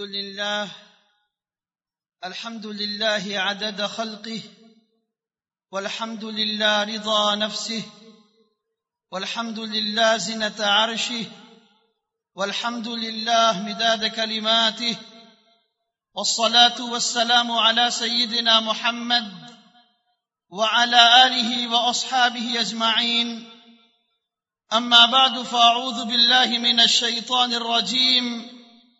لله الحمد لله عدد خلقه والحمد لله رضا نفسه والحمد لله زنة عرشه والحمد لله مداد كلماته والصلاة والسلام على سيدنا محمد وعلى آله وأصحابه أجمعين أما بعد فأعوذ بالله من الشيطان الرجيم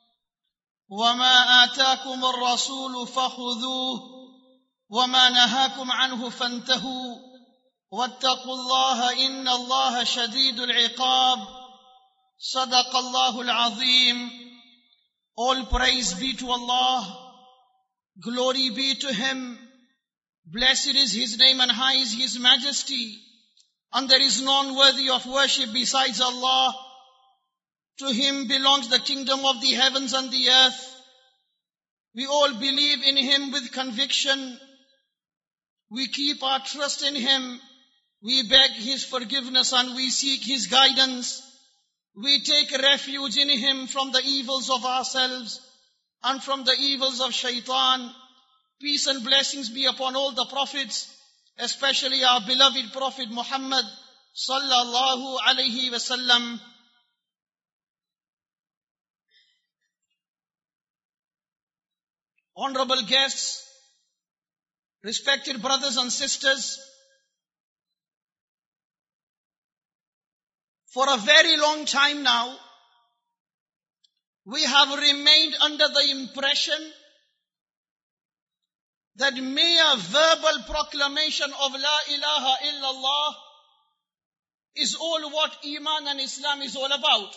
وما آتاكم الرسول فخذوه وما نهاكم عنه فانتهوا واتقوا الله إن الله شديد العقاب صدق الله العظيم. All praise be to Allah, glory be to Him, blessed is His name and high is His majesty, and there is none worthy of worship besides Allah. To Him belongs the kingdom of the heavens and the earth. We all believe in Him with conviction. We keep our trust in Him. We beg His forgiveness and we seek His guidance. We take refuge in Him from the evils of ourselves and from the evils of shaitan. Peace and blessings be upon all the prophets, especially our beloved Prophet Muhammad sallallahu alayhi wasallam. Honorable guests, respected brothers and sisters, for a very long time now, we have remained under the impression that mere verbal proclamation of La ilaha illallah is all what Iman and Islam is all about.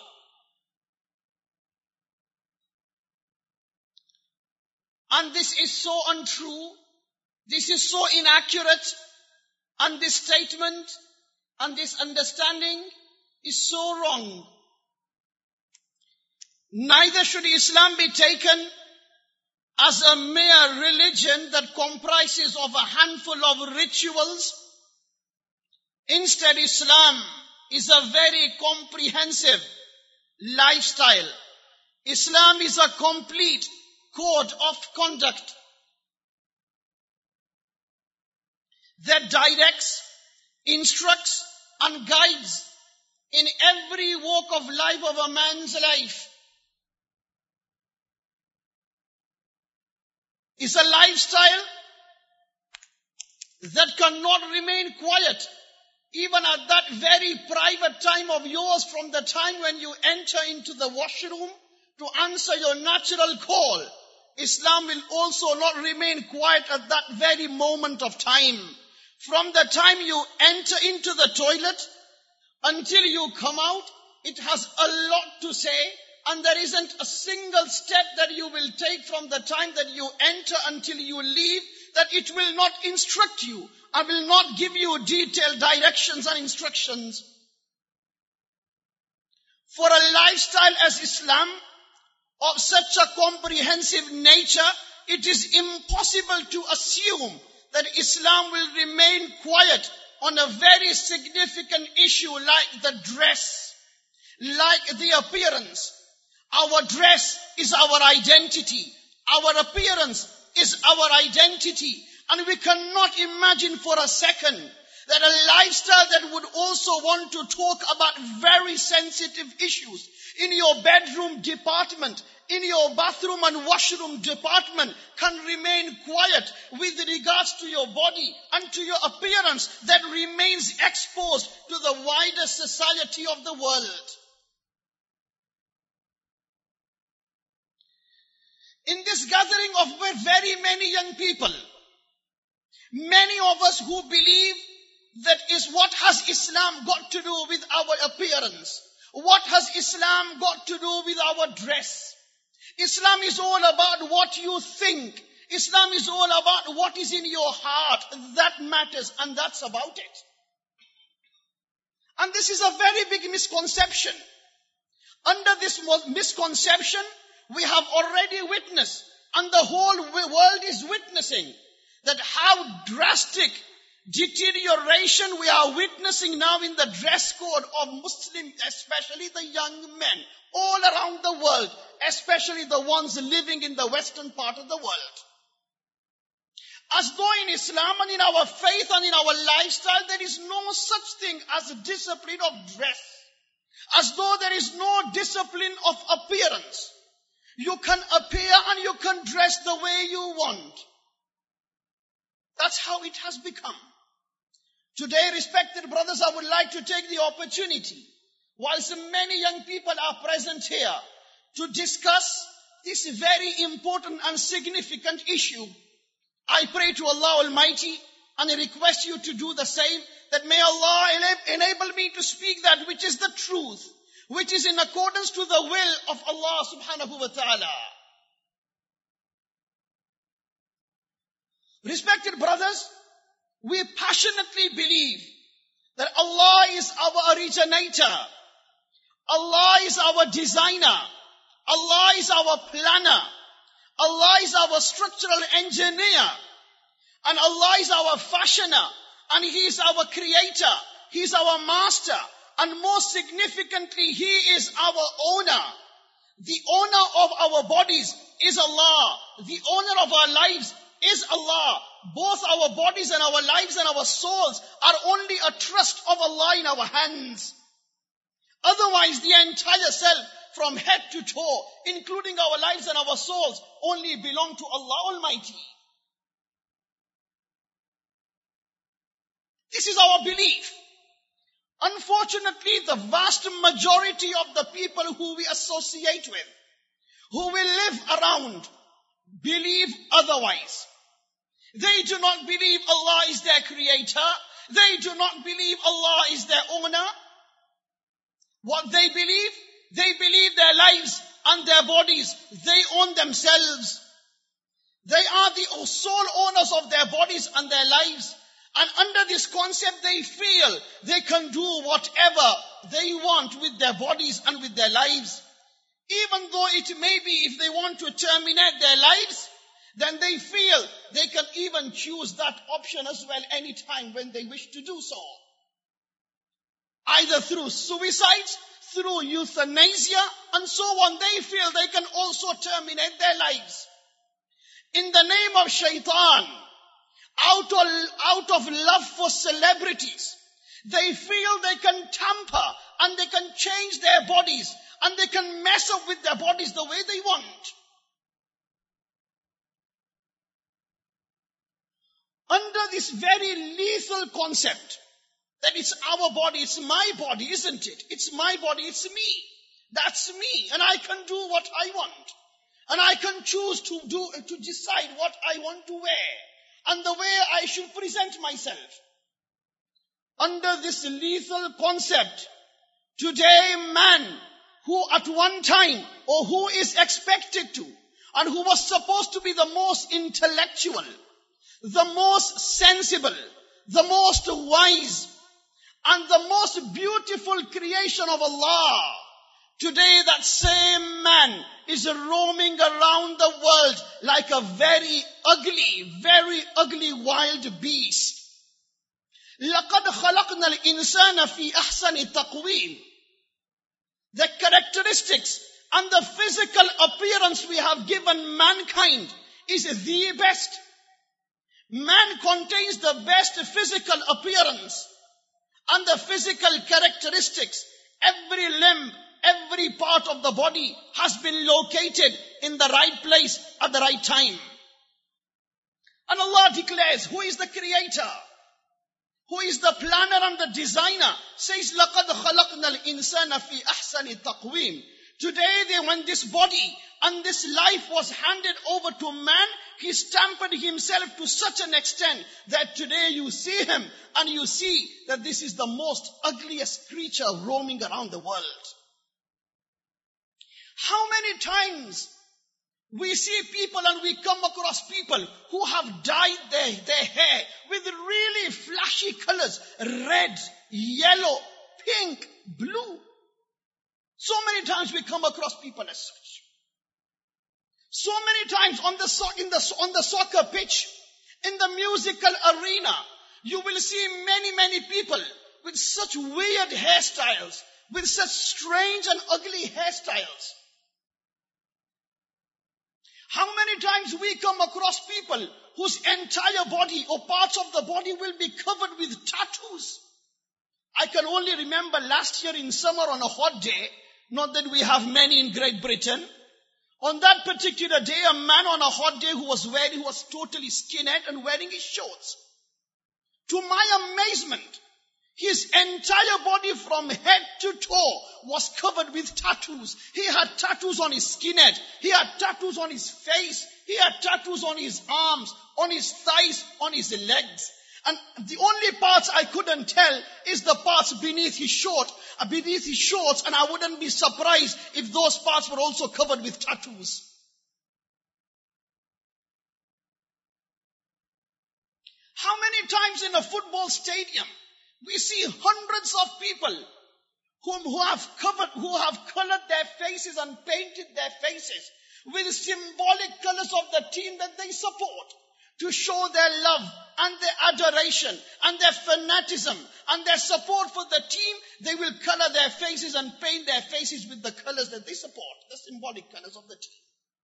And this is so untrue, this is so inaccurate, and this statement and this understanding is so wrong. Neither should Islam be taken as a mere religion that comprises of a handful of rituals. Instead, Islam is a very comprehensive lifestyle. Islam is a complete code of conduct that directs, instructs, and guides in every walk of life of a man's life. It's a lifestyle that cannot remain quiet, even at that very private time of yours, from the time when you enter into the washroom to answer your natural call. Islam will also not remain quiet at that very moment of time. From the time you enter into the toilet until you come out, it has a lot to say, and there isn't a single step that you will take from the time that you enter until you leave that it will not instruct you and will not give you detailed directions and instructions. For a lifestyle as Islam, of such a comprehensive nature, it is impossible to assume that Islam will remain quiet on a very significant issue like the dress, like the appearance. Our dress is our identity. Our appearance is our identity. And we cannot imagine for a second that a lifestyle that would also want to talk about very sensitive issues in your bedroom department, in your bathroom and washroom department, can remain quiet with regards to your body and to your appearance that remains exposed to the wider society of the world. In this gathering of very many young people, many of us who believe that is what has Islam got to do with our appearance? What has Islam got to do with our dress? Islam is all about what you think. Islam is all about what is in your heart. That matters, and that's about it. And this is a very big misconception. Under this misconception, we have already witnessed, and the whole world is witnessing, that how drastic deterioration we are witnessing now in the dress code of Muslims, especially the young men, all around the world, especially the ones living in the western part of the world. As though in Islam and in our faith and in our lifestyle, there is no such thing as a discipline of dress. As though there is no discipline of appearance. You can appear and you can dress the way you want. That's how it has become. Today, respected brothers, I would like to take the opportunity, whilst many young people are present here, to discuss this very important and significant issue. I pray to Allah Almighty and I request you to do the same, that may Allah enable me to speak that which is the truth, which is in accordance to the will of Allah subhanahu wa ta'ala. Respected brothers, we passionately believe that Allah is our originator, Allah is our designer, Allah is our planner, Allah is our structural engineer, and Allah is our fashioner, and He is our creator, He is our master, and most significantly, He is our owner. The owner of our bodies is Allah. The owner of our lives is Allah. Both our bodies and our lives and our souls are only a trust of Allah in our hands. Otherwise, the entire self, from head to toe, including our lives and our souls, only belong to Allah Almighty. This is our belief. Unfortunately, the vast majority of the people who we associate with, who we live around, believe otherwise. They do not believe Allah is their creator. They do not believe Allah is their owner. What they believe their lives and their bodies, they own themselves. They are the sole owners of their bodies and their lives. And under this concept, they feel they can do whatever they want with their bodies and with their lives. Even though it may be, if they want to terminate their lives, then they feel they can even choose that option as well any time when they wish to do so. Either through suicide, through euthanasia, and so on. They feel they can also terminate their lives. In the name of shaitan, out of love for celebrities, they feel they can tamper and they can change their bodies and they can mess up with their bodies the way they want. Under this very lethal concept that it's our body, it's my body, isn't it? It's my body, it's me. That's me, and I can do what I want. And I can choose to decide what I want to wear and the way I should present myself. Under this lethal concept, today man who at one time, or who is expected to, and who was supposed to be the most intellectual, the most sensible, the most wise, and the most beautiful creation of Allah, today that same man is roaming around the world like a very ugly wild beast. لَقَدْ خَلَقْنَا الْإِنسَانَ فِي أَحْسَنِ تَقْوِيمٍ. The characteristics and the physical appearance we have given mankind is the best. Man contains the best physical appearance and the physical characteristics. Every limb, every part of the body has been located in the right place at the right time. And Allah declares, who is the creator? Who is the planner and the designer? Says, لَقَدْ خَلَقْنَا الْإِنسَانَ فِي أَحْسَنِ تَقْوِيمٍ. Today, when this body and this life was handed over to man, he stampered himself to such an extent that today you see him and you see that this is the most ugliest creature roaming around the world. How many times we see people and we come across people who have dyed their hair with really flashy colors, red, yellow, pink, blue. So many times we come across people as such. So many times on the soccer pitch, in the musical arena, you will see many people with such weird hairstyles, with such strange and ugly hairstyles. How many times we come across people whose entire body or parts of the body will be covered with tattoos. I can only remember last year in summer on a hot day, not that we have many in Great Britain. On that particular day, a man on a hot day who was totally skinhead and wearing his shorts. To my amazement, his entire body from head to toe was covered with tattoos. He had tattoos on his skinhead. He had tattoos on his face. He had tattoos on his arms, on his thighs, on his legs. And the only parts I couldn't tell is the parts beneath his shorts, and I wouldn't be surprised if those parts were also covered with tattoos. How many times in a football stadium we see hundreds of people who have colored their faces and painted their faces with symbolic colors of the team that they support, to show their love and their adoration and their fanaticism and their support for the team. They will color their faces and paint their faces with the colors that they support, the symbolic colors of the team.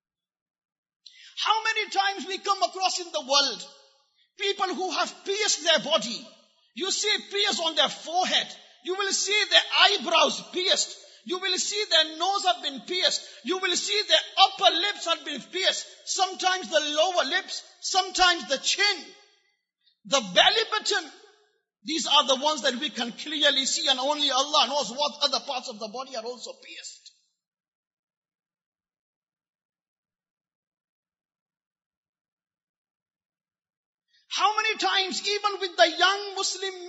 How many times we come across in the world people who have pierced their body. You see pierced on their forehead. You will see their eyebrows pierced. You will see their nose have been pierced. You will see their upper lips have been pierced. Sometimes the lower lips, sometimes the chin, the belly button. These are the ones that we can clearly see, and only Allah knows what other parts of the body are also pierced. How many times, even with the young Muslim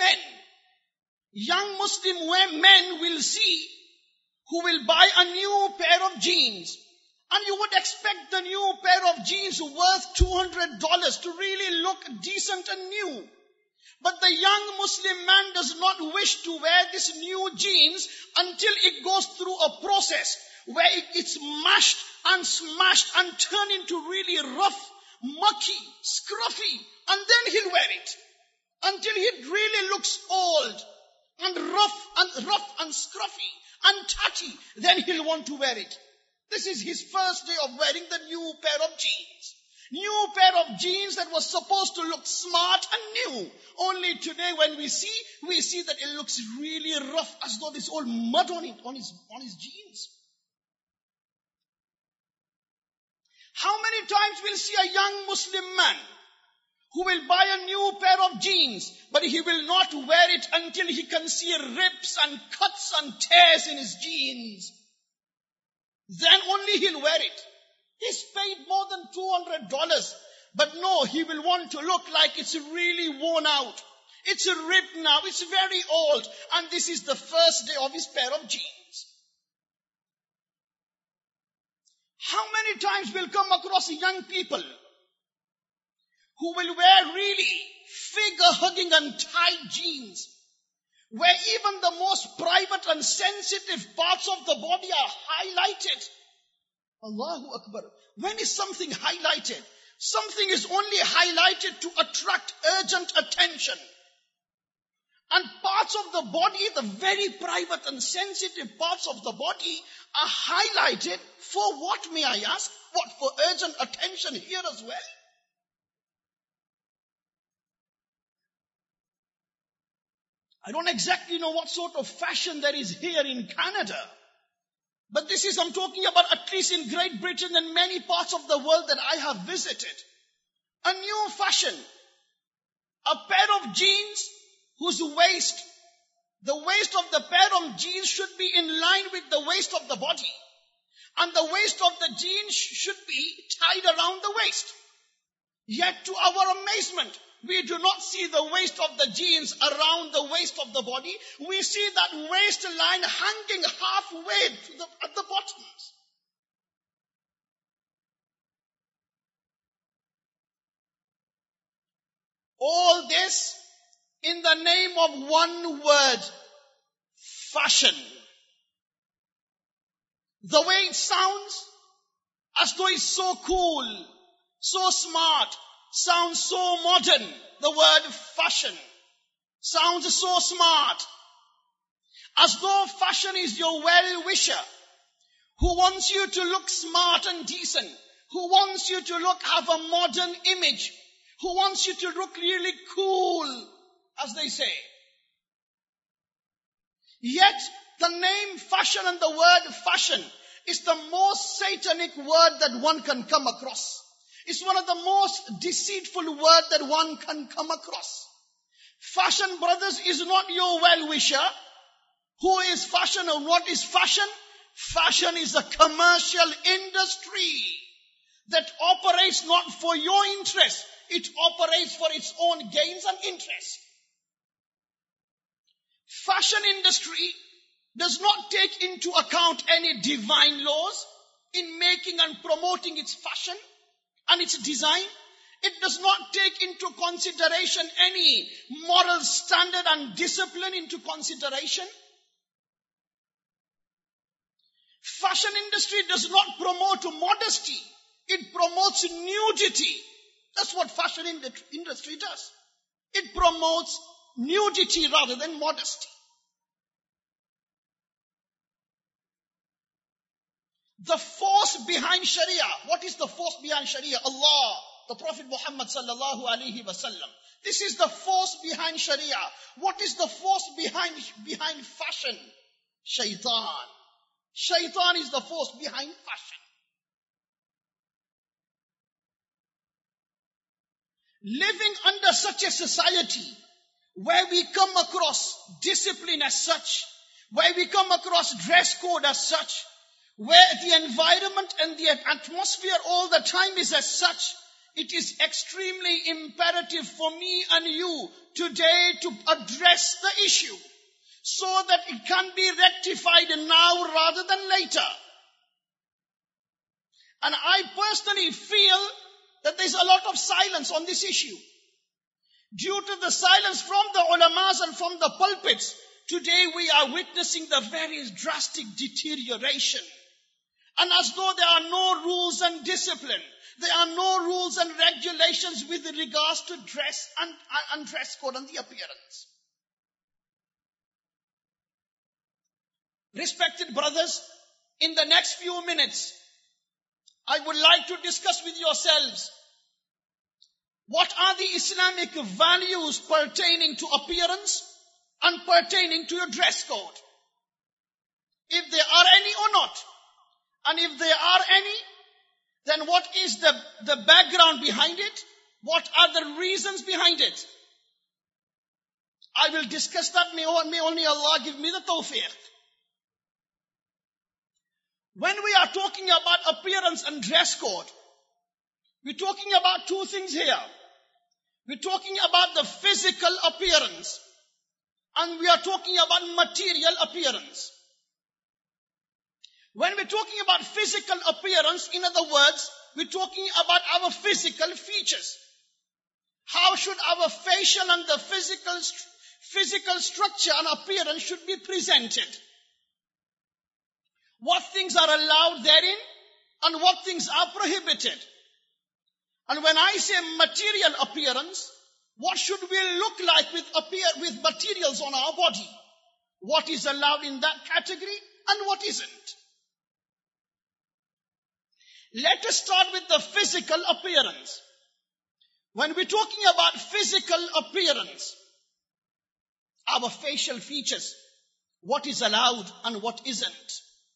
men will see who will buy a new pair of jeans. And you would expect the new pair of jeans worth $200 to really look decent and new. But the young Muslim man does not wish to wear this new jeans until it goes through a process where it's mashed and smashed and turned into really rough, mucky, scruffy, and then he'll wear it until it really looks old and rough and scruffy and tatty. Then he'll want to wear it. This is his first day of wearing the new pair of jeans. New pair of jeans that was supposed to look smart and new. Only today when we see that it looks really rough, as though there's all mud on it, on his jeans. How many times we'll see a young Muslim man who will buy a new pair of jeans, but he will not wear it until he can see rips and cuts and tears in his jeans. Then only he'll wear it. He's paid more than $200. But no, he will want to look like it's really worn out. It's ripped now. It's very old. And this is the first day of his pair of jeans. How many times we'll come across young people who will wear really figure-hugging and tight jeans, where even the most private and sensitive parts of the body are highlighted. Allahu Akbar. When is something highlighted? Something is only highlighted to attract urgent attention. And parts of the body, the very private and sensitive parts of the body, are highlighted for what, may I ask? What, for urgent attention here as well? I don't exactly know what sort of fashion there is here in Canada. But this is, I'm talking about at least in Great Britain and many parts of the world that I have visited. A new fashion. A pair of jeans whose waist, the waist of the pair of jeans should be in line with the waist of the body. And the waist of the jeans should be tied around the waist. Yet to our amazement, we do not see the waist of the jeans around the waist of the body. We see that waistline hanging halfway at the bottoms. All this in the name of one word, fashion. The way it sounds, as though it's so cool, so smart, sounds so modern, the word fashion. Sounds so smart. As though fashion is your well-wisher, who wants you to look smart and decent, who wants you to have a modern image, who wants you to look really cool, as they say. Yet, the name fashion and the word fashion is the most satanic word that one can come across. It's one of the most deceitful words that one can come across. Fashion, brothers, is not your well-wisher. Who is fashion or what is fashion? Fashion is a commercial industry that operates not for your interest. It operates for its own gains and interests. Fashion industry does not take into account any divine laws in making and promoting its fashion and its design. It does not take into consideration any moral standard and discipline into consideration. Fashion industry does not promote modesty. It promotes nudity. That's what fashion industry does. It promotes nudity rather than modesty. The force behind Sharia. What is the force behind Sharia? Allah, the Prophet Muhammad sallallahu alaihi wasallam. This is the force behind Sharia. What is the force behind fashion? Shaitan. Shaitan is the force behind fashion. Living under such a society where we come across discipline as such, where we come across dress code as such, where the environment and the atmosphere all the time is as such, it is extremely imperative for me and you today to address the issue so that it can be rectified now rather than later. And I personally feel that there's a lot of silence on this issue. Due to the silence from the ulamas and from the pulpits, today we are witnessing the very drastic deterioration. And as though there are no rules and discipline, there are no rules and regulations with regards to dress and dress code and the appearance. Respected brothers, in the next few minutes, I would like to discuss with yourselves what are the Islamic values pertaining to appearance and pertaining to your dress code. If there are any or not. And if there are any, then what is the background behind it? What are the reasons behind it? I will discuss that. May only Allah give me the tawfiq. When we are talking about appearance and dress code, we're talking about two things here. We're talking about the physical appearance and we are talking about material appearance. When we're talking about physical appearance, in other words, we're talking about our physical features. How should our facial and the physical structure and appearance should be presented? What things are allowed therein and what things are prohibited? And when I say material appearance, what should we look like with materials on our body? What is allowed in that category and what isn't? Let us start with the physical appearance. When we're talking about physical appearance, our facial features, what is allowed and what isn't.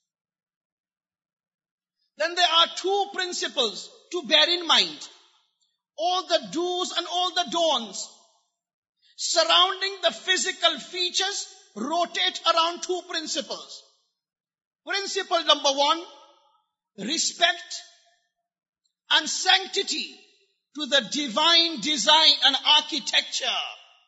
Then there are two principles to bear in mind. All the do's and all the don'ts surrounding the physical features rotate around two principles. Principle number one, respect and sanctity to the divine design and architecture.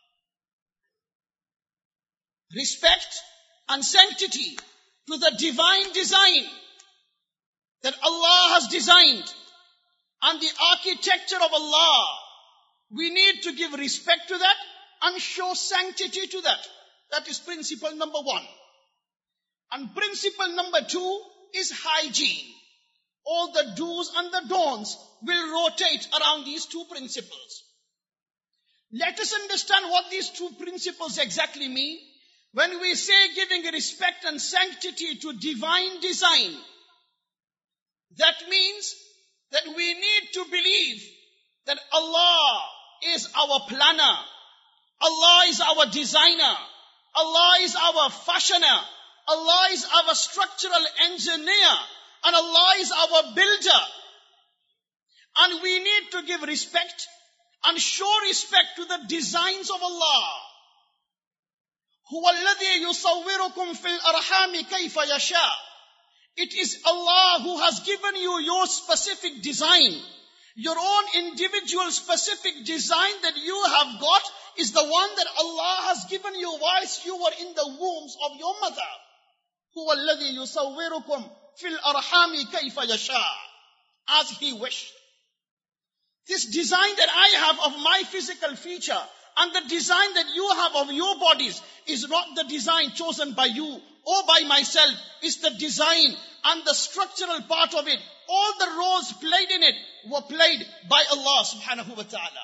Respect and sanctity to the divine design that Allah has designed and the architecture of Allah. We need to give respect to that and show sanctity to that. That is principle number one. And principle number two is hygiene. All the do's and the don'ts will rotate around these two principles. Let us understand what these two principles exactly mean. When we say giving respect and sanctity to divine design, that means that we need to believe that Allah is our planner, Allah is our designer, Allah is our fashioner, Allah is our structural engineer, and Allah is our builder. And we need to give respect and show respect to the designs of Allah. هُوَ الَّذِي يُصَوِّرُكُمْ فِي الْأَرْحَامِ كَيْفَ يَشَاءُ. It is Allah who has given you your specific design. Your own individual specific design that you have got is the one that Allah has given you whilst you were in the wombs of your mother. هُوَ الَّذِي يُصَوِّرُكُمْ فِي الْأَرْحَامِ كَيْفَ يَشَاءُ. As He wished. This design that I have of my physical feature and the design that you have of your bodies is not the design chosen by you or by myself. It's the design and the structural part of it. All the roles played in it were played by Allah subhanahu wa ta'ala.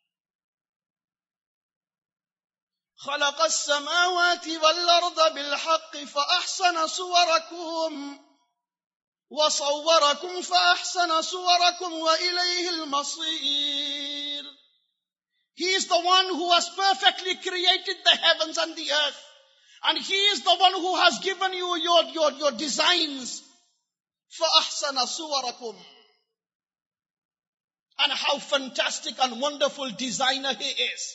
خَلَقَ السَّمَاوَاتِ وَالْأَرْضَ بِالْحَقِّ فَأَحْسَنَ صُوَرَكُمْ وَصَوَّرَكُمْ فَأَحْسَنَ صُوَرَكُمْ وَإِلَيْهِ الْمَصِيرُ. He is the one who has perfectly created the heavens and the earth. And He is the one who has given you your designs. فَأَحْسَنَ صُوَرَكُمْ. And how fantastic and wonderful designer He is.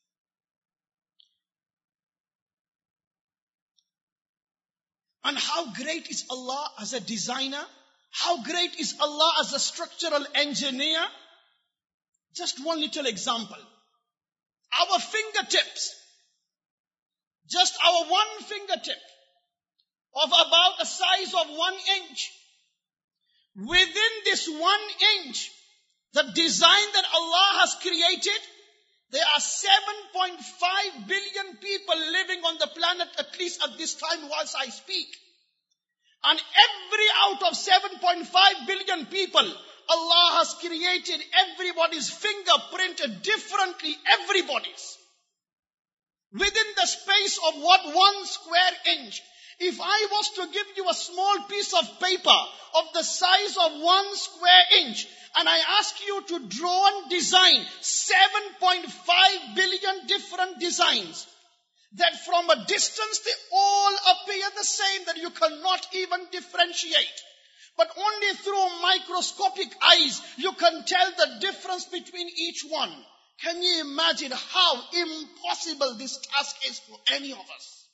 And how great is Allah as a designer? How great is Allah as a structural engineer? Just one little example. Our fingertips, just our one fingertip of about the size of 1 inch. Within this 1 inch, the design that Allah has created, there are 7.5 billion people living on the planet, at least at this time whilst I speak. And every out of 7.5 billion people, Allah has created everybody's fingerprint differently, everybody's. Within the space of 1 square inch. If I was to give you a small piece of paper of the size of 1 square inch, and I ask you to draw and design 7.5 billion different designs, that from a distance they all appear the same, that you cannot even differentiate. But only through microscopic eyes you can tell the difference between each one. Can you imagine how impossible this task is for any of us?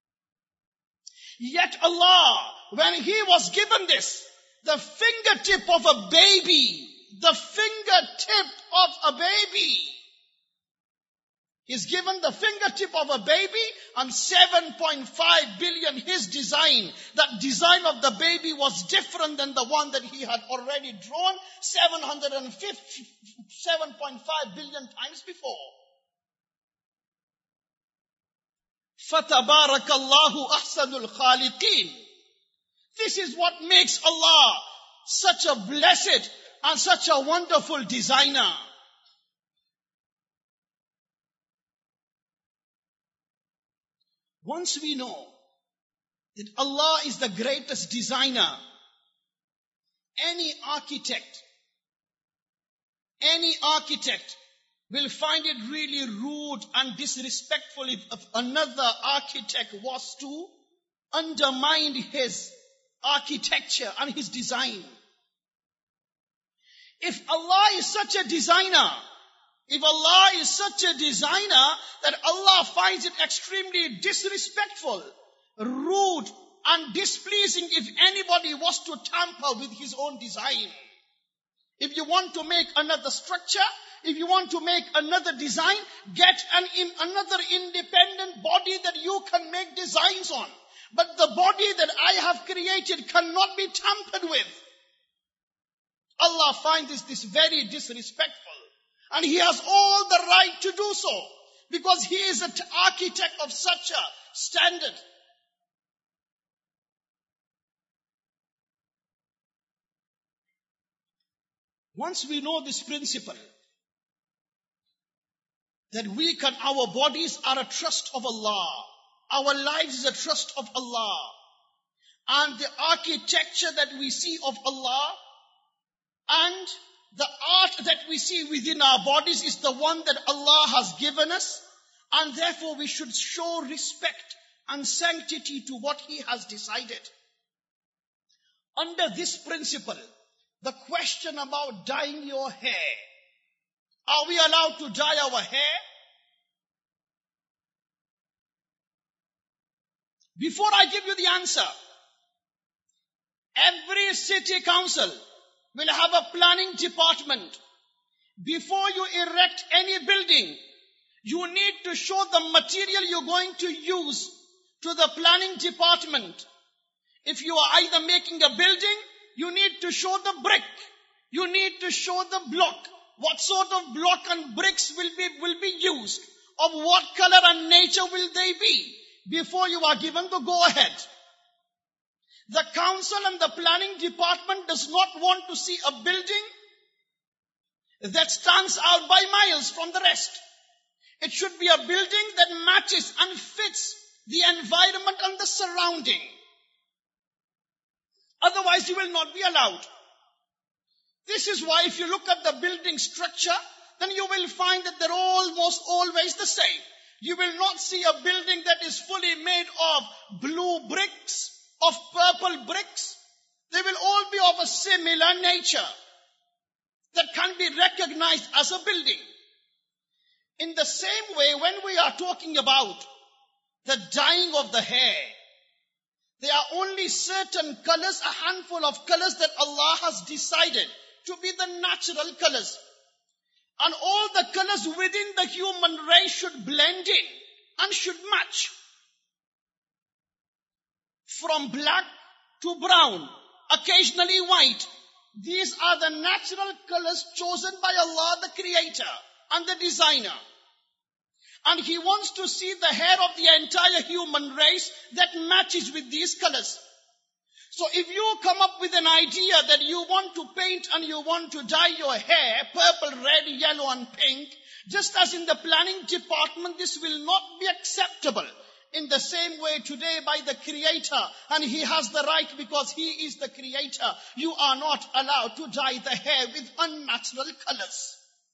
Yet Allah, when He was given this, the fingertip of a baby, the fingertip of a baby, He's given the fingertip of a baby and 7.5 billion His design. That design of the baby was different than the one that He had already drawn 7.5 billion times before. فَتَبَارَكَ اللَّهُ أَحْسَنُ الْخَالِقِينَ. This is what makes Allah such a blessed and such a wonderful designer. Once we know that Allah is the greatest designer, any architect will find it really rude and disrespectful if another architect was to undermine his architecture and his design. If Allah is such a designer, if Allah is such a designer that Allah finds it extremely disrespectful, rude and displeasing if anybody was to tamper with His own design. If you want to make another structure, if you want to make another design, get another independent body that you can make designs on. But the body that I have created cannot be tampered with. Allah finds this very disrespectful. And He has all the right to do so, because He is an architect of such a standard. Once we know this principle, that our bodies are a trust of Allah. Our lives is a trust of Allah. And the architecture that we see of Allah and the art that we see within our bodies is the one that Allah has given us. And therefore we should show respect and sanctity to what He has decided. Under this principle, the question about dyeing your hair, are we allowed to dye our hair? Before I give you the answer, every city council will have a planning department. Before you erect any building, you need to show the material you're going to use to the planning department. If you are either making a building, you need to show the brick. You need to show the block. What sort of block and bricks will be used? Of what color and nature will they be? Before you are given the go-ahead. The council and the planning department does not want to see a building that stands out by miles from the rest. It should be a building that matches and fits the environment and the surrounding. Otherwise, you will not be allowed. This is why if you look at the building structure, then you will find that they're almost always the same. You will not see a building that is fully made of blue bricks, of purple bricks. They will all be of a similar nature that can be recognized as a building. In the same way, when we are talking about the dyeing of the hair, there are only certain colors, a handful of colors that Allah has decided to be the natural colors. And all the colors within the human race should blend in and should match. From black to brown, occasionally white. These are the natural colors chosen by Allah, the Creator and the Designer. And He wants to see the hair of the entire human race that matches with these colors. So if you come up with an idea that you want to paint and you want to dye your hair purple, red, yellow and pink, just as in the planning department, this will not be acceptable. In the same way today by the Creator, and He has the right because He is the Creator, you are not allowed to dye the hair with unnatural colors.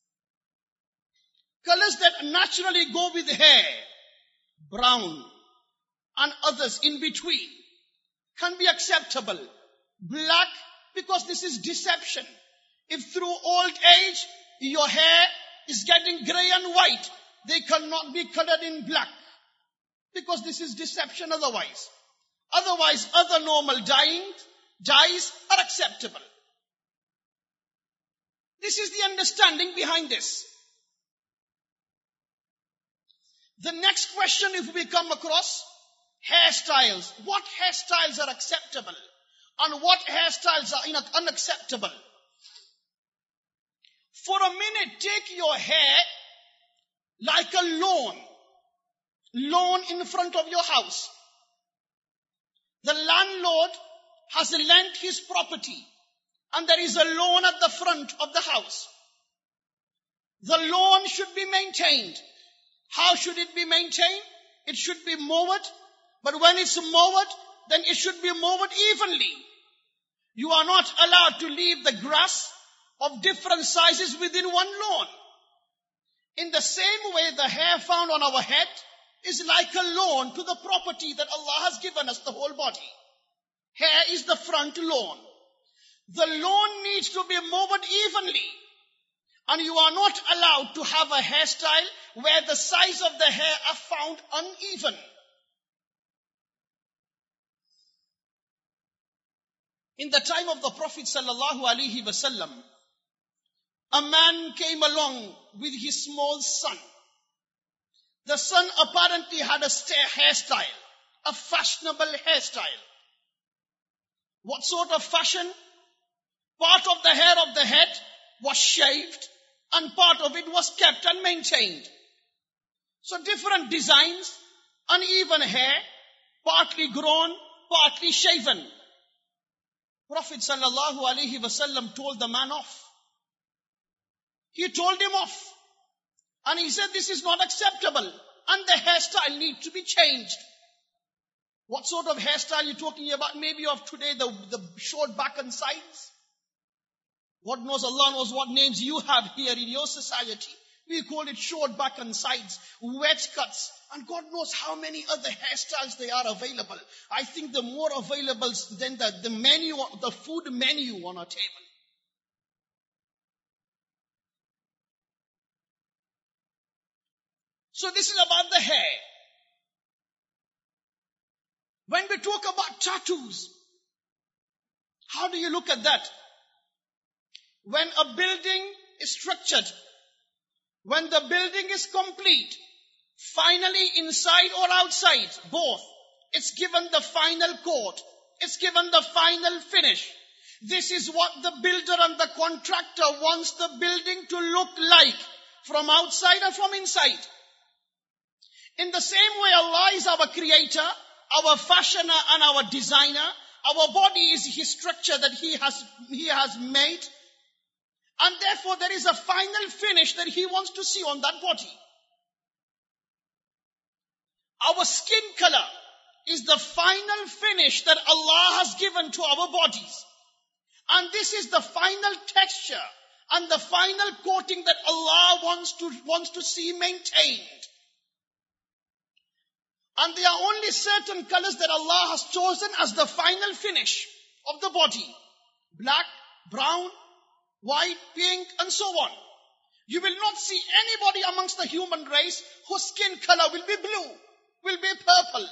Colors that naturally go with hair, brown and others in between, can be acceptable. Black, because this is deception. If through old age your hair is getting grey and white, they cannot be colored in black, because this is deception otherwise. Otherwise, other normal dyes are acceptable. This is the understanding behind this. The next question, if we come across hairstyles, what hairstyles are acceptable and what hairstyles are unacceptable? For a minute, take your hair like a lawn in front of your house. The landlord has lent his property and there is a lawn at the front of the house. The lawn should be maintained. How should it be maintained? It should be mowed, but when it's mowed, then it should be mowed evenly. You are not allowed to leave the grass of different sizes within one lawn. In the same way, the hair found on our head is like a lawn to the property that Allah has given us, the whole body. Hair is the front lawn. The lawn needs to be mowed evenly. And you are not allowed to have a hairstyle where the size of the hair are found uneven. In the time of the Prophet ﷺ, a man came along with his small son. The son apparently had a hairstyle, a fashionable hairstyle. What sort of fashion? Part of the hair of the head was shaved and part of it was kept and maintained. So different designs, uneven hair, partly grown, partly shaven. Prophet ﷺ told the man off. He told him off. And he said this is not acceptable and the hairstyle needs to be changed. What sort of hairstyle are you talking about? Maybe of today, the short back and sides. God knows, Allah knows what names you have here in your society. We call it short back and sides, wedge cuts, and God knows how many other hairstyles they are available. I think the more available than the menu, the food menu on our table. So this is about the hair. When we talk about tattoos, how do you look at that? When a building is structured, when the building is complete, finally inside or outside, both, it's given the final coat, it's given the final finish. This is what the builder and the contractor wants the building to look like from outside and from inside. In the same way, Allah is our creator, our fashioner and our designer. Our body is His structure that He has made. And therefore there is a final finish that He wants to see on that body. Our skin color is the final finish that Allah has given to our bodies. And this is the final texture and the final coating that Allah wants to see maintained. And there are only certain colors that Allah has chosen as the final finish of the body. Black, brown, white, pink, and so on. You will not see anybody amongst the human race whose skin color will be blue, will be purple.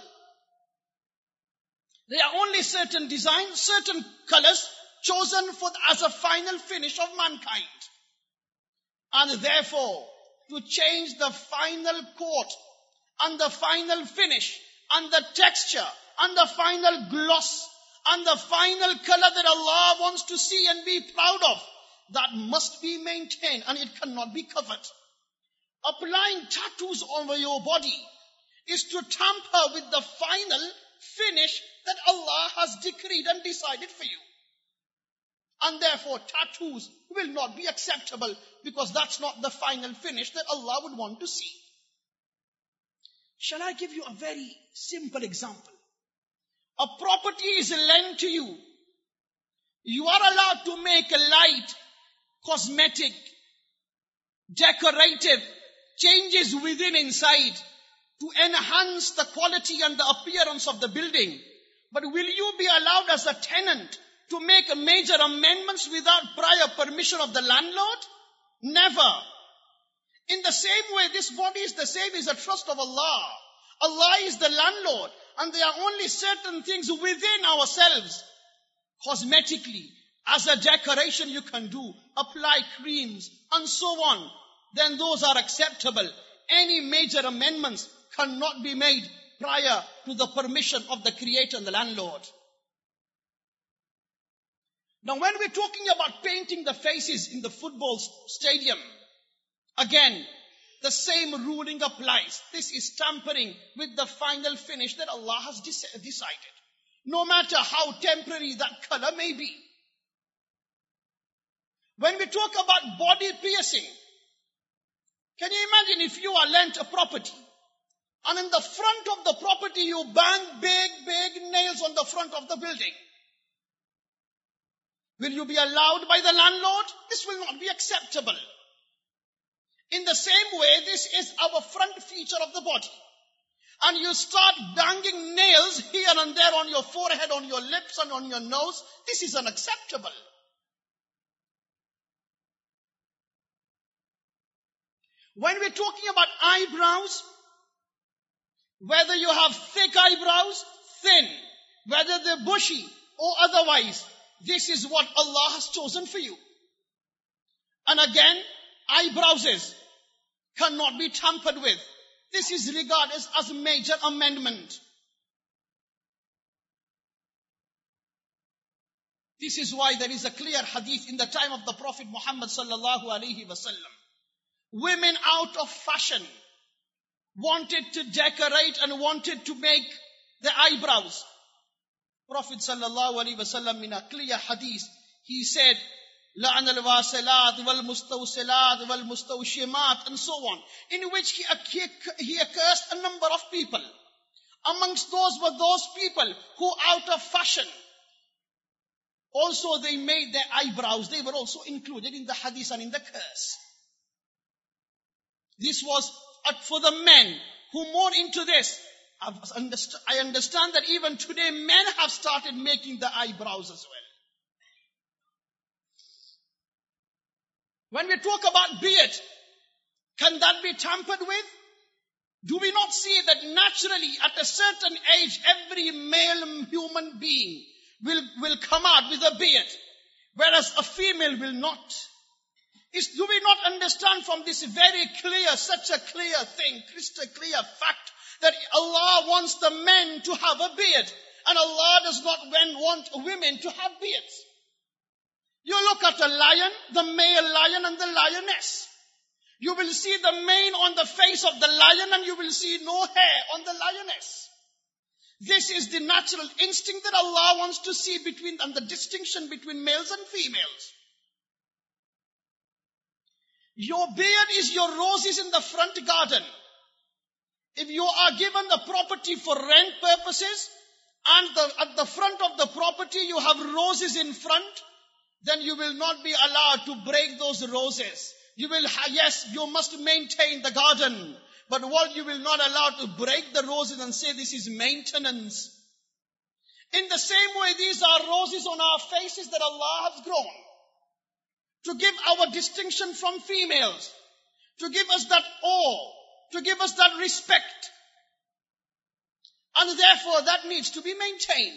There are only certain designs, certain colors chosen as a final finish of mankind. And therefore, to change the final coat and the final finish and the texture and the final gloss and the final color that Allah wants to see and be proud of, that must be maintained and it cannot be covered. Applying tattoos over your body is to tamper with the final finish that Allah has decreed and decided for you. And therefore tattoos will not be acceptable because that's not the final finish that Allah would want to see. Shall I give you a very simple example? A property is lent to you. You are allowed to make a light, cosmetic, decorative changes within inside to enhance the quality and the appearance of the building. But will you be allowed as a tenant to make major amendments without prior permission of the landlord? Never. In the same way, this body is the same as a trust of Allah. Allah is the landlord, and there are only certain things within ourselves, cosmetically, as a decoration you can do, apply creams, and so on. Then those are acceptable. Any major amendments cannot be made prior to the permission of the Creator and the landlord. Now when we're talking about painting the faces in the football stadium, again, the same ruling applies. This is tampering with the final finish that Allah has decided. No matter how temporary that color may be. When we talk about body piercing, can you imagine if you are lent a property and in the front of the property you bang big nails on the front of the building? Will you be allowed by the landlord? This will not be acceptable. In the same way, this is our front feature of the body. And you start banging nails here and there on your forehead, on your lips and on your nose. This is unacceptable. When we're talking about eyebrows, whether you have thick eyebrows, thin, whether they're bushy or otherwise, this is what Allah has chosen for you. And again, eyebrows cannot be tampered with. This is regarded as a major amendment. This is why there is a clear hadith in the time of the Prophet Muhammad sallallahu alaihi wasallam. Women out of fashion wanted to decorate and wanted to make the eyebrows. Prophet sallallahu alaihi wasallam in a clear hadith, he said, لعن الواصلات والمستوصلات والمستوشمات, and so on, in which he accursed a number of people. Amongst those were those people who, out of fashion, also they made their eyebrows. They were also included in the hadith and in the curse. This was for the men who more into this. I understand that even today men have started making the eyebrows as well. When we talk about beard, can that be tampered with? Do we not see that naturally at a certain age every male human being will come out with a beard, whereas a female will not? Do we not understand from this very clear, such a clear thing, crystal clear fact, that Allah wants the men to have a beard, and Allah does not want women to have beards? You look at a lion, the male lion and the lioness. You will see the mane on the face of the lion and you will see no hair on the lioness. This is the natural instinct that Allah wants to see and the distinction between males and females. Your beard is your roses in the front garden. If you are given the property for rent purposes and at the front of the property you have roses in front, then you will not be allowed to break those roses. You must maintain the garden. But what you will not allow to break the roses and say this is maintenance. In the same way, these are roses on our faces that Allah has grown to give our distinction from females, to give us that awe, to give us that respect. And therefore that needs to be maintained.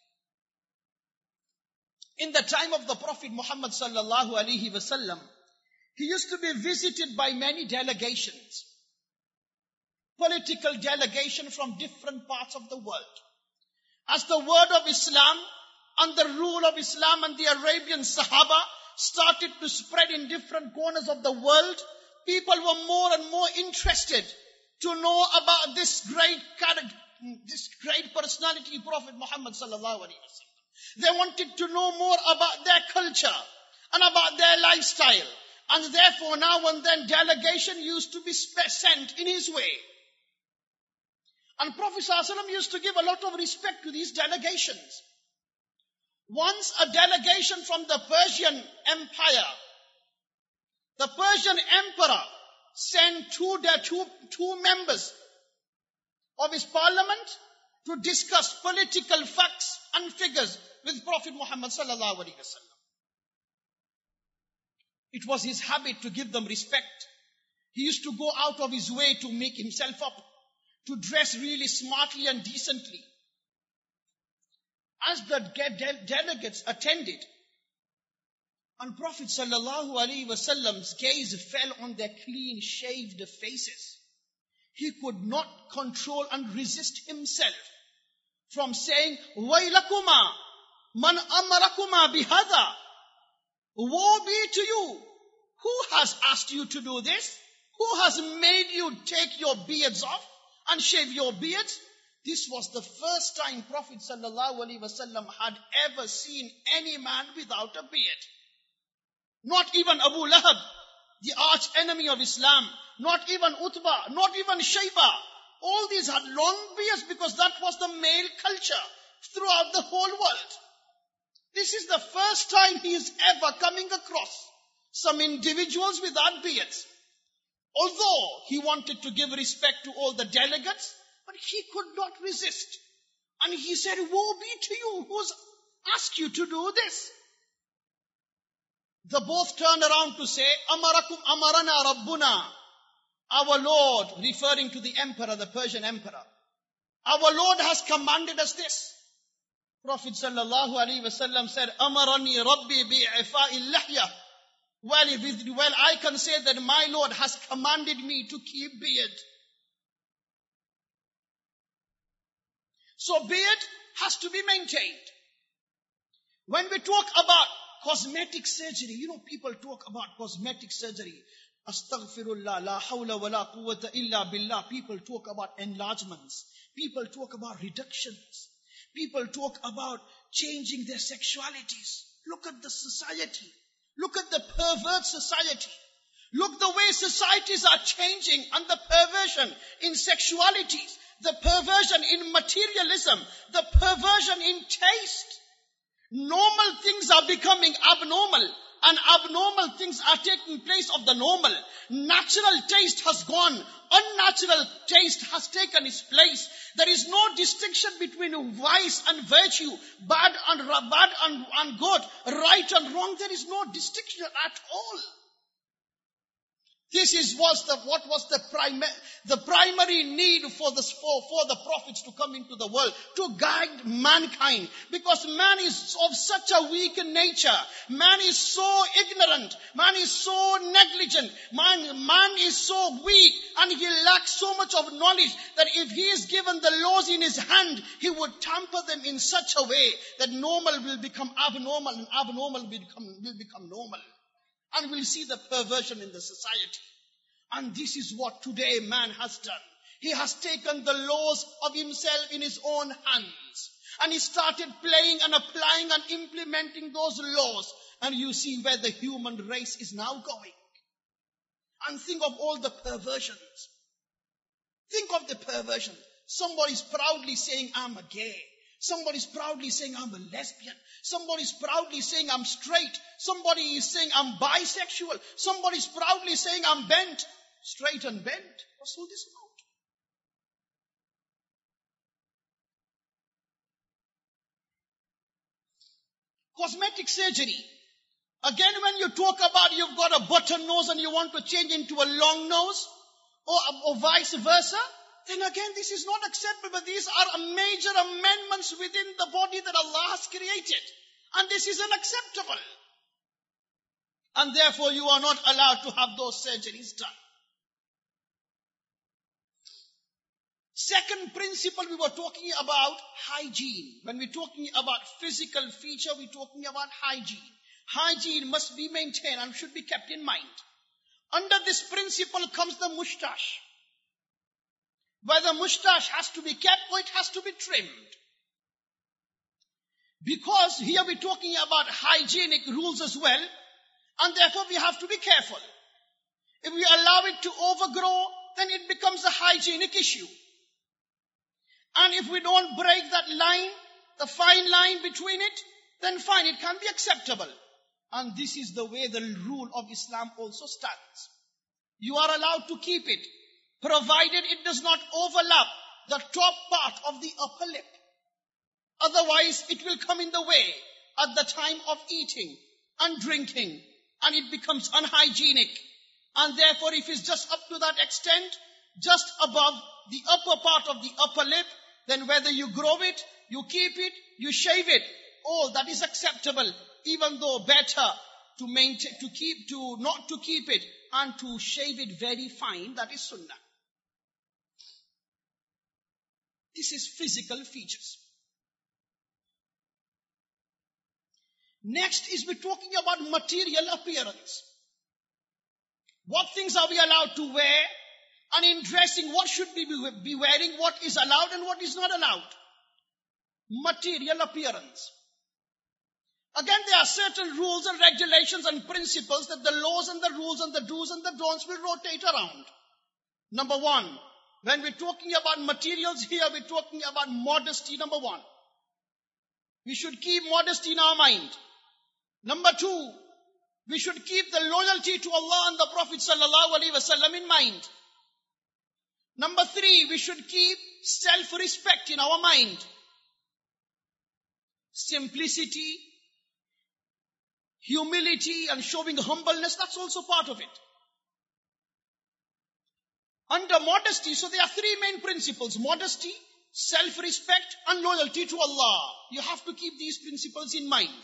In the time of the Prophet Muhammad sallallahu alaihi wasallam, he used to be visited by many delegations, political delegation from different parts of the world. As the word of Islam and the rule of Islam and the Arabian Sahaba started to spread in different corners of the world, people were more and more interested to know about this great personality, Prophet Muhammad sallallahu alaihi wasallam. They wanted to know more about their culture and about their lifestyle. And therefore now and then delegation used to be sent in his way. And Prophet ﷺ used to give a lot of respect to these delegations. Once a delegation from the Persian Empire, the Persian emperor sent two members of his parliament to discuss political facts and figures with Prophet Muhammad sallallahu alaihi wasallam. It was his habit to give them respect. He used to go out of his way to make himself up, to dress really smartly and decently. As the delegates attended, and Prophet sallallahu alaihi wasallam's gaze fell on their clean shaved faces, he could not control and resist himself from saying, "Waylakuma man amarakuma bihada." Woe be to you! Who has asked you to do this? Who has made you take your beards off and shave your beards? This was the first time Prophet sallallahu alaihi wasallam had ever seen any man without a beard. Not even Abu Lahab, the arch enemy of Islam, not even Utbah, not even Shayba. All these had long beards because that was the male culture throughout the whole world. This is the first time he is ever coming across some individuals without beards. Although he wanted to give respect to all the delegates, but he could not resist. And he said, "Woe be to you, who's asked you to do this?" They both turned around to say, Amarana Rabbuna. Our Lord, referring to the emperor, the Persian emperor. Our Lord has commanded us this. Prophet sallallahu alaihi wasallam said, Amarani Rabbi bi'ifa'i lahya. Well, I can say that my Lord has commanded me to keep beard. So beard has to be maintained. When we talk about cosmetic surgery, people talk about cosmetic surgery. Astaghfirullah, la hawla wa la quwwata illa billah. People talk about enlargements. People talk about reductions. People talk about changing their sexualities. Look at the society. Look at the perverse society. Look the way societies are changing and the perversion in sexualities, the perversion in materialism, the perversion in taste. Normal things are becoming abnormal and abnormal things are taking place of the normal. Natural taste has gone. Unnatural taste has taken its place. There is no distinction between vice and virtue, bad and good, right and wrong. There is no distinction at all. This was the primary need for the prophets to come into the world, to guide mankind. Because man is of such a weak nature. Man is so ignorant. Man is so negligent. Man is so weak and he lacks so much of knowledge that if he is given the laws in his hand, he would tamper them in such a way that normal will become abnormal and abnormal will become normal. And we'll see the perversion in the society. And this is what today man has done. He has taken the laws of himself in his own hands. And he started playing and applying and implementing those laws. And you see where the human race is now going. And think of all the perversions. Think of the perversion. Somebody's proudly saying, I'm a gay. Somebody's proudly saying, I'm a lesbian. Somebody's proudly saying, I'm straight. Somebody is saying, I'm bisexual. Somebody's proudly saying, I'm bent. Straight and bent. What's all this about? Cosmetic surgery. Again, when you talk about you've got a button nose and you want to change into a long nose, or vice versa, then again, this is not acceptable. These are major amendments within the body that Allah has created. And this is unacceptable. And therefore, you are not allowed to have those surgeries done. Second principle, we were talking about hygiene. When we're talking about physical feature, we're talking about hygiene. Hygiene must be maintained and should be kept in mind. Under this principle comes the moustache. Whether moustache has to be kept or it has to be trimmed. Because here we're talking about hygienic rules as well, and therefore we have to be careful. If we allow it to overgrow, then it becomes a hygienic issue. And if we don't break that line, the fine line between it, then fine, it can be acceptable. And this is the way the rule of Islam also stands. You are allowed to keep it, provided it does not overlap the top part of the upper lip. Otherwise, it will come in the way at the time of eating and drinking, and it becomes unhygienic. And therefore, if it's just up to that extent, just above the upper part of the upper lip, then whether you grow it, you keep it, you shave it, all that is acceptable, even though better to maintain, not to keep it and to shave it very fine, that is sunnah. This is physical features. Next is we're talking about material appearance. What things are we allowed to wear? And in dressing, what should we be wearing? What is allowed and what is not allowed? Material appearance. Again, there are certain rules and regulations and principles that the laws and the rules and the do's and the don'ts will rotate around. Number one, when we're talking about materials here, we're talking about modesty, number one. We should keep modesty in our mind. Number two, we should keep the loyalty to Allah and the Prophet sallallahu alaihi wasallam in mind. Number three, we should keep self-respect in our mind. Simplicity, humility, and showing humbleness, that's also part of it. Under modesty, so there are three main principles: modesty, self-respect, and loyalty to Allah. You have to keep these principles in mind.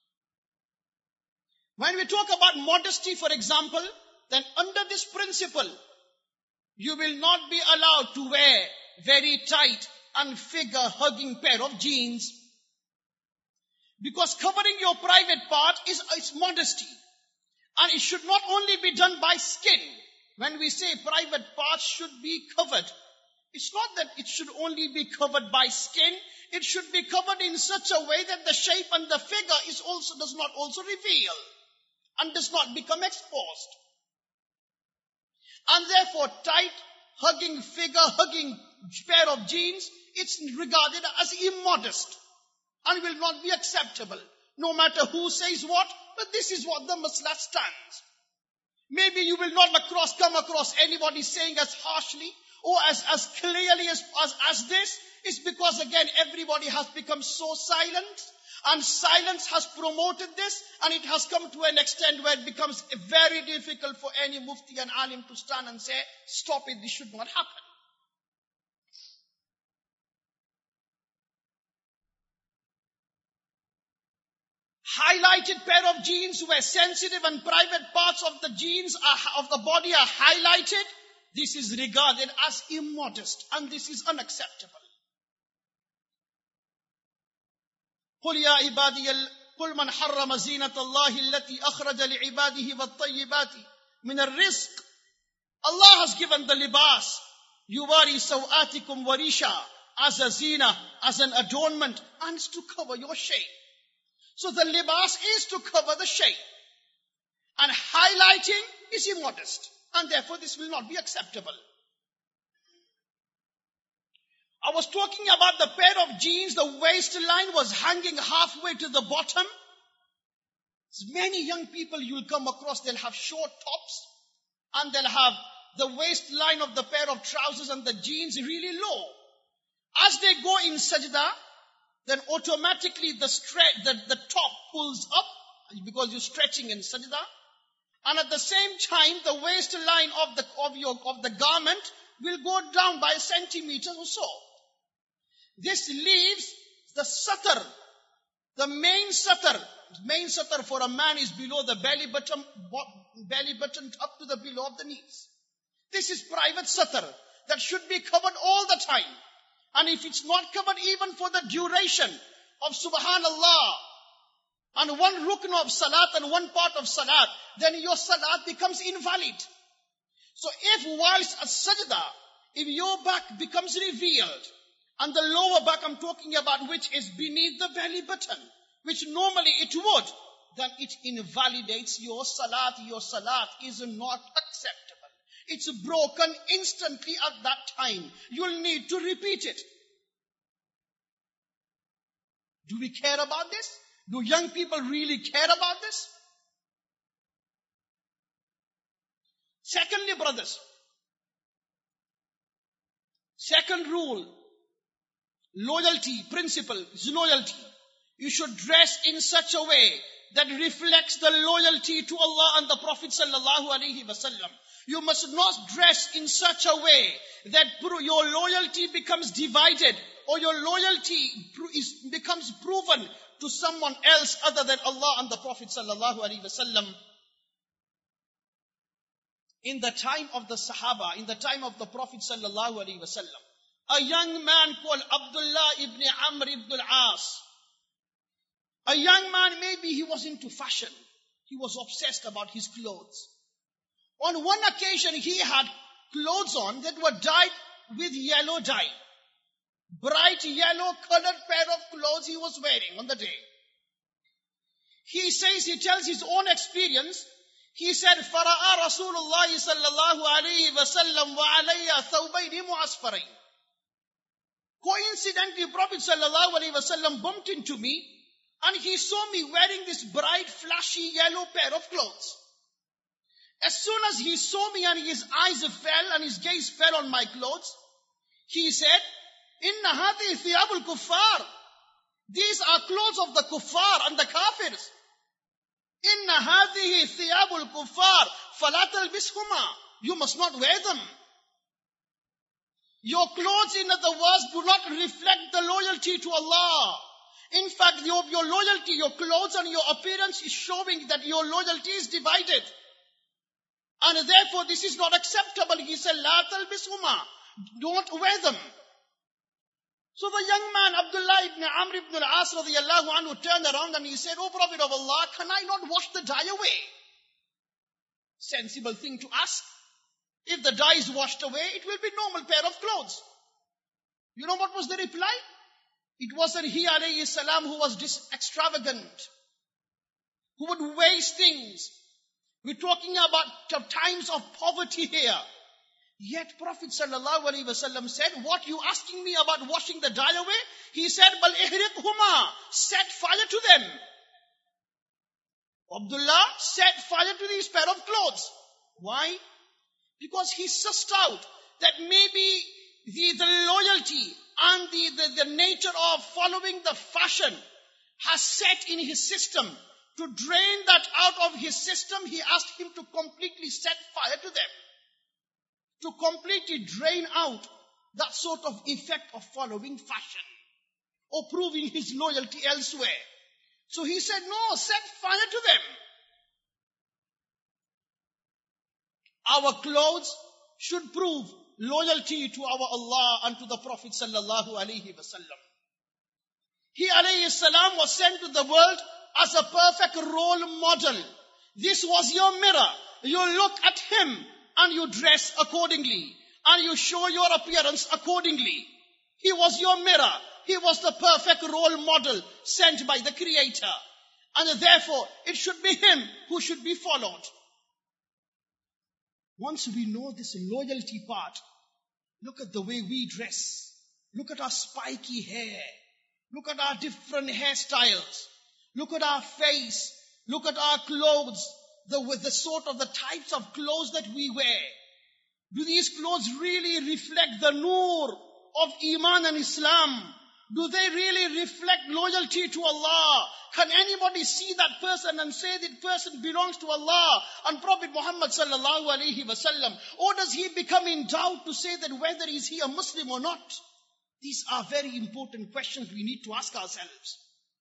When we talk about modesty, for example, then under this principle, you will not be allowed to wear very tight and figure-hugging pair of jeans. Because covering your private part is modesty. And it should not only be done by skin. When we say private parts should be covered, it's not that it should only be covered by skin. It should be covered in such a way that the shape and the figure does not also reveal. and does not become exposed. And therefore, tight, hugging figure, hugging pair of jeans, it's regarded as immodest and will not be acceptable. No matter who says what, but this is what the masla stands. Maybe you will not come across anybody saying as harshly or as clearly as this. It's because again, everybody has become so silent, and silence has promoted this, and it has come to an extent where it becomes very difficult for any mufti and alim to stand and say, stop it, this should not happen. Highlighted pair of jeans where sensitive and private parts of the jeans of the body are highlighted. This is regarded as immodest, and this is unacceptable. قل يا عبادي قل من حرم زينة الله التي أخرج لعباده والطيبات من الرزق. Allah has given the libas, yuwari sawatikum warisha, as a zina, as an adornment, and it's to cover your shame. So the libas is to cover the shame. And highlighting is immodest. And therefore this will not be acceptable. I was talking about the pair of jeans, the waistline was hanging halfway to the bottom. Many young people you'll come across, they'll have short tops and they'll have the waistline of the pair of trousers and the jeans really low. As they go in sajda, then automatically the top pulls up because you're stretching in sajda. And at the same time, the waistline of the garment will go down by a centimeter or so. This leaves the satar, the main satar. Main satar for a man is below the belly button up to the below of the knees. This is private satar that should be covered all the time. And if it's not covered even for the duration of subhanallah and one rukn of salat and one part of salat, then your salat becomes invalid. So if whilst a sajda, if your back becomes revealed, and the lower back I'm talking about, which is beneath the belly button, which normally it would, then it invalidates your salat. Your salat is not acceptable. It's broken instantly at that time. You'll need to repeat it. Do we care about this? Do young people really care about this? Secondly, brothers, second rule, loyalty, principle is loyalty. You should dress in such a way that reflects the loyalty to Allah and the Prophet sallallahu alaihi wasallam. You must not dress in such a way that your loyalty becomes divided or your loyalty becomes proven to someone else other than Allah and the Prophet sallallahu alaihi wasallam. In the time of the Sahaba, in the time of the Prophet sallallahu alaihi wasallam, a young man called Abdullah ibn Amr ibn al-As, a young man, maybe he was into fashion. He was obsessed about his clothes. On one occasion, he had clothes on that were dyed with yellow dye. Bright yellow colored pair of clothes he was wearing on the day. He tells his own experience. He said, فَرَأَى رَسُولُ اللَّهِ صَلَّى اللَّهُ عَلَيْهِ وَسَلَّمْ وَعَلَيَّ ثَوْبَيْنِ مُعَصْفَرَيْنِ. Coincidentally, Prophet sallallahu alaihi wasallam bumped into me and he saw me wearing this bright, flashy yellow pair of clothes. As soon as he saw me and his eyes fell and his gaze fell on my clothes, he said, إِنَّ هَذِهِ ثِيَابُ الْكُفَّارِ. These are clothes of the kuffar and the kafirs. إِنَّ هَذِهِ ثِيَابُ الْكُفَّارِ فَلَا تَلْبِسْهُمَا. You must not wear them. Your clothes, in other words, do not reflect the loyalty to Allah. In fact, your loyalty, your clothes and your appearance is showing that your loyalty is divided. And therefore, this is not acceptable. He said, لَا تَلْبِسْهُمَا. Don't wear them. So the young man, Abdullah ibn Amr ibn al-As radiyallahu anhu, turned around and he said, "O Prophet of Allah, can I not wash the dye away?" Sensible thing to ask. If the dye is washed away, it will be normal pair of clothes. You know what was the reply? It wasn't he alayhi salam who was extravagant, who would waste things, We're talking about times of poverty here. Yet Prophet ﷺ said, what you asking me about washing the dye away? He said, Bal ihriqhuma, set fire to them. Abdullah set fire to these pair of clothes. Why? Because he sussed out that maybe the loyalty and the nature of following the fashion has set in his system. To drain that out of his system, he asked him to completely set fire to them. To completely drain out that sort of effect of following fashion or proving his loyalty elsewhere. So he said, no, set fire to them. Our clothes should prove loyalty to our Allah and to the Prophet sallallahu alaihi wasallam. He alayhi salam was sent to the world as a perfect role model. This was your mirror. You look at him and you dress accordingly. And you show your appearance accordingly. He was your mirror. He was the perfect role model sent by the Creator. And therefore, it should be him who should be followed. Once we know this loyalty part, look at the way we dress. Look at our spiky hair. Look at our different hairstyles. Look at our face. Look at our clothes. The types of clothes that we wear. Do these clothes really reflect the noor of Iman and Islam? Do they really reflect loyalty to Allah? Can anybody see that person and say that person belongs to Allah and Prophet Muhammad sallallahu alaihi wasallam? Or does he become in doubt to say that whether is he a Muslim or not? These are very important questions we need to ask ourselves.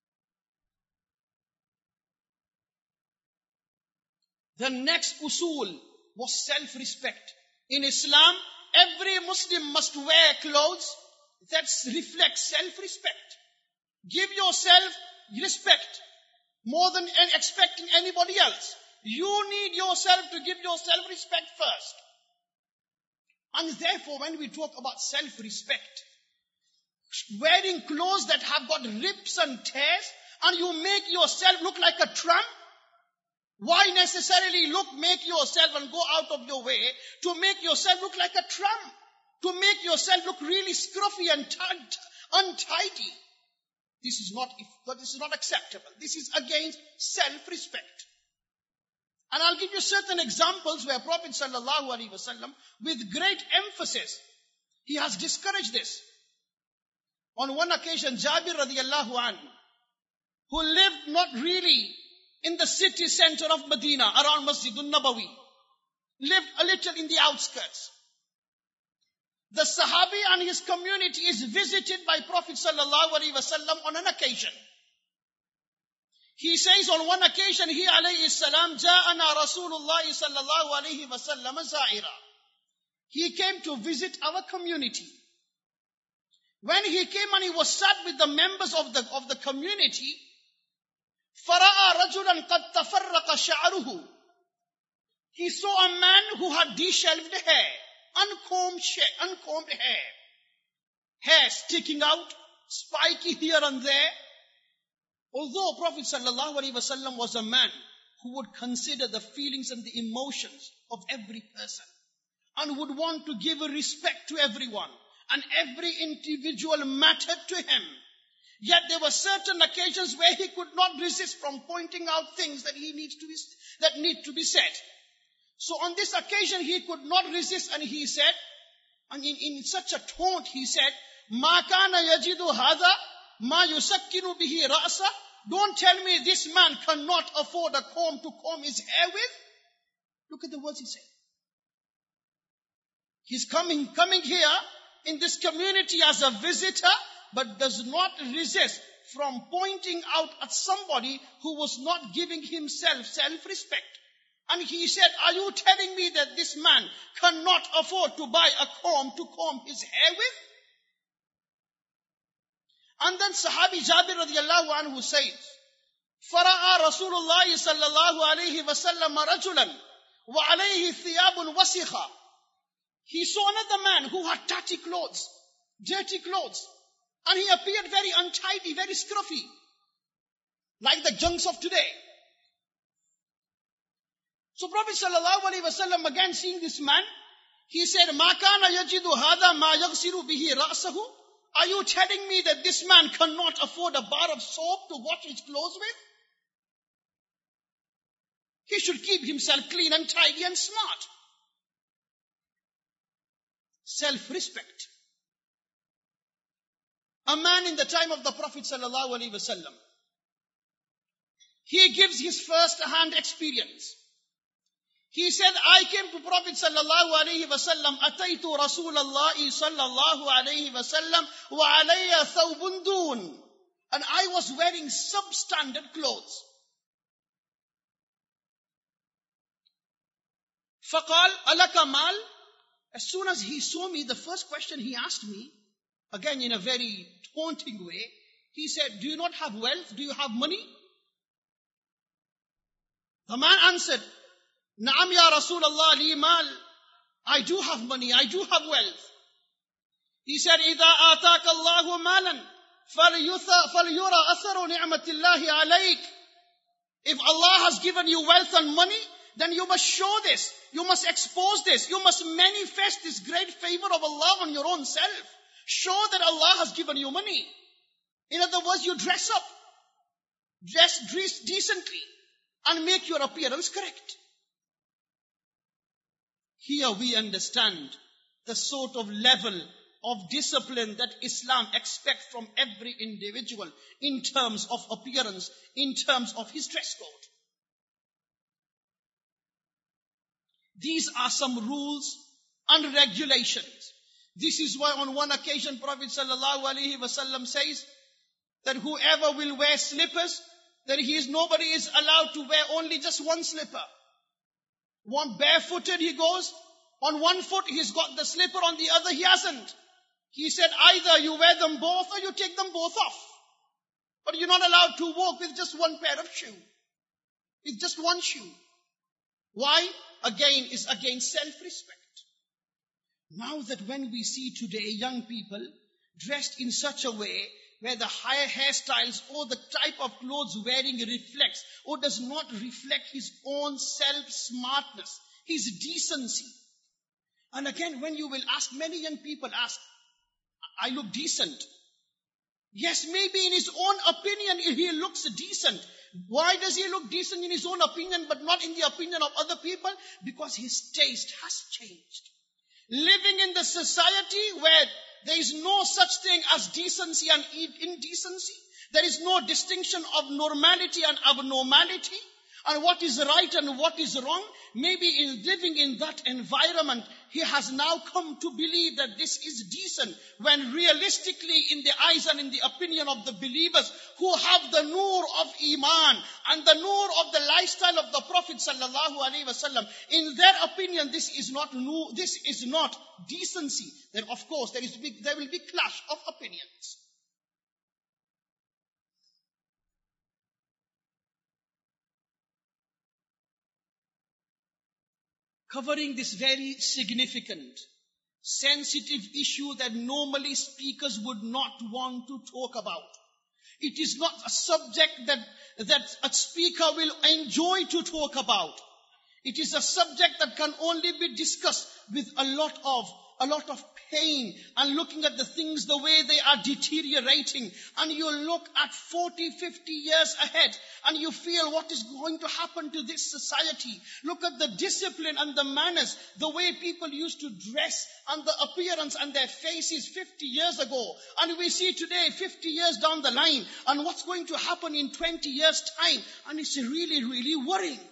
The next usul was self-respect. In Islam, every Muslim must wear clothes that reflect self-respect. Give yourself respect more than expecting anybody else. You need yourself to give yourself respect first. And therefore, when we talk about self-respect, wearing clothes that have got rips and tears, and you make yourself look like a tramp, why necessarily make yourself and go out of your way to make yourself look like a tramp? To make yourself look really scruffy and untidy. This is not acceptable. This is against self-respect. And I'll give you certain examples where Prophet sallallahu alaihi wasallam, with great emphasis, he has discouraged this. On one occasion, Jabir radiallahu anhu, who lived not really in the city center of Medina, around Masjidun Nabawi, lived a little in the outskirts. The Sahabi and his community is visited by Prophet sallallahu alaihi wasallam on an occasion. He says on one occasion, he alayhi salam, Ja'ana Rasulullah sallallahu alaihi wasallam za'ira. He came to visit our community. When he came and he was sat with the members of the community, فَرَأَى رَجُلًا قَدْ تَفَرَّقَ شَعْرُهُ. He saw a man who had disheveled hair, uncombed hair sticking out, spiky here and there. Although Prophet sallallahu alaihi wasallam was a man who would consider the feelings and the emotions of every person and would want to give a respect to everyone, and every individual mattered to him. Yet there were certain occasions where he could not resist from pointing out things that need to be said. So on this occasion he could not resist, and he said, and in such a taunt he said, "Ma kana yajidu hada ma yusakkinu bihi ra'sa." Don't tell me this man cannot afford a comb to comb his hair with. Look at the words he said. He's coming here in this community as a visitor, but does not resist from pointing out at somebody who was not giving himself self-respect. And he said, are you telling me that this man cannot afford to buy a comb to comb his hair with? And then Sahabi Jabir radiallahu anhu says, فَرَأَى رَسُولُ اللَّهِ صَلَّى اللَّهُ عَلَيْهِ وَسَلَّمَ رَجُلًا وَعَلَيْهِ ثِيَابٌ وَسِخَةٌ. He saw another man who had dirty clothes, and he appeared very untidy, very scruffy, like the junks of today. So Prophet ﷺ, again seeing this man, he said, "Ma kana yajidu hada ma yaghsilu bihi ra'sahu?" Are you telling me that this man cannot afford a bar of soap to wash his clothes with? He should keep himself clean and tidy and smart. Self-respect. A man in the time of the Prophet ﷺ, he gives his first-hand experience. He said, I came to Prophet sallallahu alayhi wa sallam, Ataytu Rasulallahi sallallahu alayhi wa sallam, wa alayya thawbun dun. And I was wearing substandard clothes. Faqal alaka mal. As soon as he saw me, the first question he asked me, again in a very taunting way, he said, do you not have wealth? Do you have money? The man answered, Naam ya Rasulallah li mal. I do have money, I do have wealth. He said, Idha ataka Allahu malan, falyura atharu ni'matillahi alayk. If Allah has given you wealth and money, then you must show this. You must expose this. You must manifest this great favor of Allah on your own self. Show that Allah has given you money. In other words, you dress up. Dress decently. And make your appearance correct. Here we understand the sort of level of discipline that Islam expects from every individual in terms of appearance, in terms of his dress code. These are some rules and regulations. This is why on one occasion Prophet ﷺ says that whoever will wear slippers, that nobody is allowed to wear only just one slipper. One barefooted he goes, on one foot he's got the slipper, on the other he hasn't. He said either you wear them both or you take them both off. But you're not allowed to walk with just one pair of shoe. With just one shoe. Why? Again, is against self-respect. Now that when we see today young people dressed in such a way where the higher hairstyles or the type of clothes wearing reflects or does not reflect his own self-smartness, his decency. And again, when you will ask, many young people ask, I look decent. Yes, maybe in his own opinion he looks decent. Why does he look decent in his own opinion but not in the opinion of other people? Because his taste has changed. Living in the society where there is no such thing as decency and indecency. There is no distinction of normality and abnormality. And what is right and what is wrong. Maybe in living in that environment, he has now come to believe that this is decent. When realistically, in the eyes and in the opinion of the believers who have the nur of Iman and the nur of the lifestyle of the Prophet ﷺ, in their opinion, this is not decency. Then of course, there will be clash of opinions. Covering this very significant, sensitive issue that normally speakers would not want to talk about. It is not a subject that a speaker will enjoy to talk about. It is a subject that can only be discussed with a lot of pain and looking at the things the way they are deteriorating. And you look at 40, 50 years ahead and you feel what is going to happen to this society. Look at the discipline and the manners, the way people used to dress and the appearance and their faces 50 years ago. And we see today 50 years down the line and what's going to happen in 20 years time. And it's really, really worrying.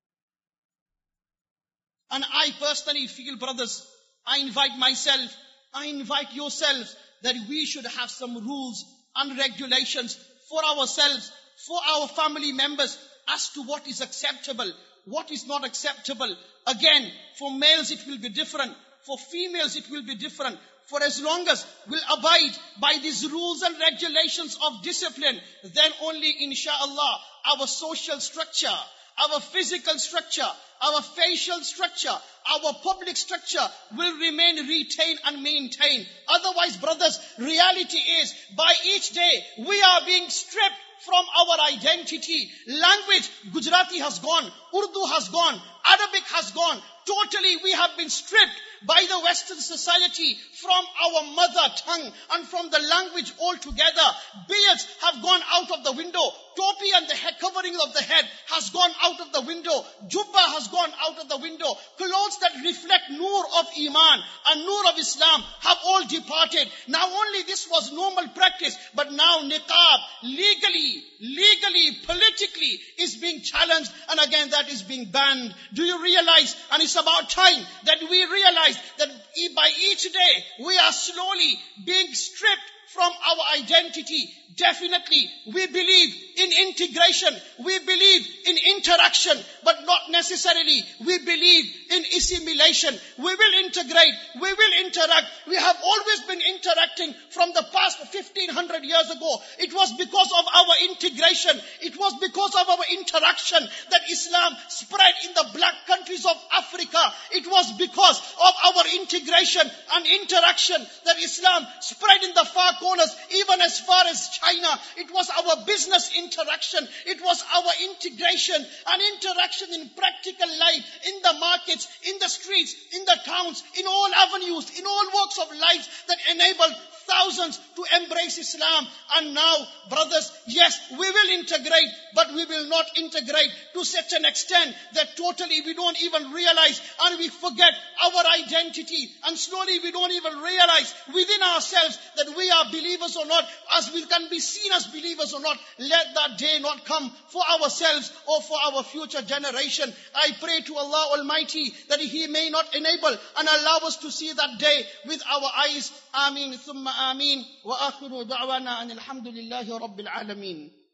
And I personally feel, brothers, I invite myself, I invite yourselves, that we should have some rules and regulations for ourselves, for our family members, as to what is acceptable, what is not acceptable. Again, for males it will be different, for females it will be different. For as long as we'll abide by these rules and regulations of discipline, then only inshallah our social structure, our physical structure, our facial structure, our public structure will remain retained and maintained. Otherwise, brothers, reality is by each day we are being stripped from our identity. Language, Gujarati has gone, Urdu has gone, Arabic has gone. Totally we have been stripped by the Western society from our mother tongue and from the language altogether. Beards have gone out of the window. Topi and the head covering of the head has gone out of the window. Jubba has gone out of the window. Clothes that reflect nur of Iman and nur of Islam have all departed. Now only this was normal practice, but now niqab legally, politically is being challenged, and again that is being banned. Do you realize? And it's about time that we realize that by each day we are slowly being stripped from our identity. Definitely, we believe in integration. We believe in interaction, but not necessarily we believe in assimilation. We will integrate. We will interact. We have always been interacting from the past 1500 years ago. It was because of our integration. It was because of our interaction that Islam spread in the black countries of Africa. It was because of our integration and interaction that Islam spread in the far corners, even as far as China. It was our business interaction. It was our integration and interaction in practical life, in the markets, in the streets, in the towns, in all avenues, in all walks of life that enabled thousands to embrace Islam. And now, brothers, yes, we will integrate, but we will not integrate to such an extent that totally we don't even realize and we forget our identity. And slowly we don't even realize within ourselves that we are believers or not, as we can be seen as believers or not. Let that day not come for ourselves or for our future generation. I pray to Allah Almighty that He may not enable and allow us to see that day with our eyes. Ameen. Thumma ameen. Wa akhiru da'wana anil hamdulillahi rabbil alameen.